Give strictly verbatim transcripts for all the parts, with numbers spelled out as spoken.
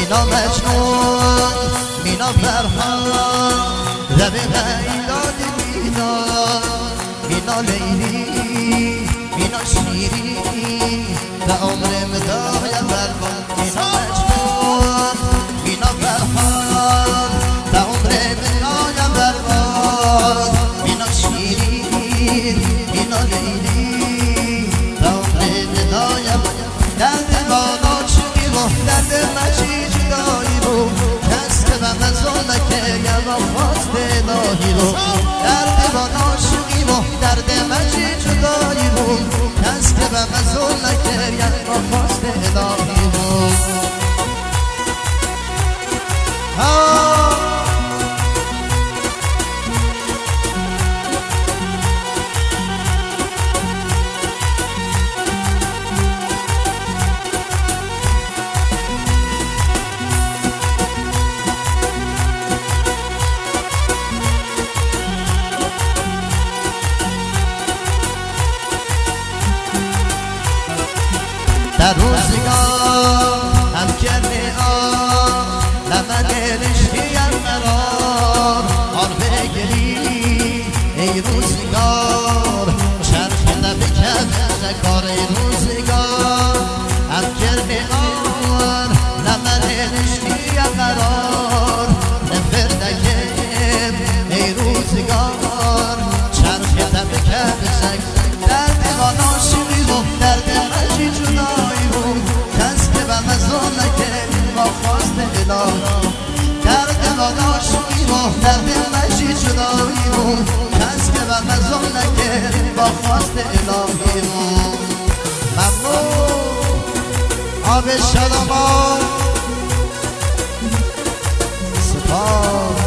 مینا مجنون مینا فرحان لب غیلان مینا مینا لیلی مینا شیری به عمر مدایم بربان مینا مجنون مینا فرحان به عمر مدایم بربان مینا شیری مینا لیلی به عمر مدایم درد بالا چی و درد مجی جدایی رو کس که به مزون نکریم و خواست الهی رو درد بالا شقی و درد مجی جدایی رو کس که به مزون نکریم و خواست الهی رو در روزگار هم کرده آن لمن رشتیم قرار آن بگری ای روزگار چرخ لب کف کار ای روزگار هم کرده آن لمن رشتیم قرار نفردکم ای روزگار چرخ لب کف درد بالا شقی و درد مجی جدایی بود کس که به مزون نکرد با خواست الهی درد بالا شقی و درد مجی جدایی بود کس که به مزون نکرد با خواست الهی بود ممنون آب شادمان سپاس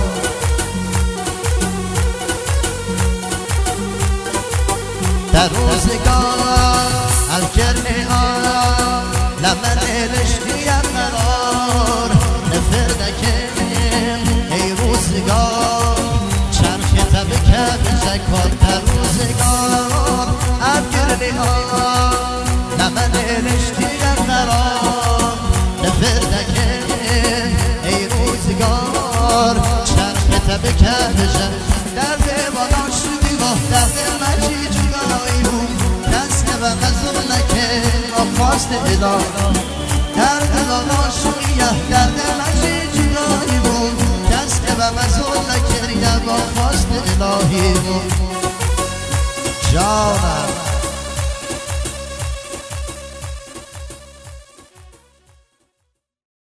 در روزگار هر کرنه آن لمن رشتیم قرار نفردکم ای روزگار چرخ تب کب زکات در روزگار هر کرنه آن لمن رشتیم قرار نفردکم ای روزگار چرخ تب کب زکات درد بالا شدی و درد مجی جدایی بود کس که به مزون نکرد و خواست الهی درد بالا شدی درد مجی جدایی بود کس که به مزون نکرد و خواست الهی بود جانم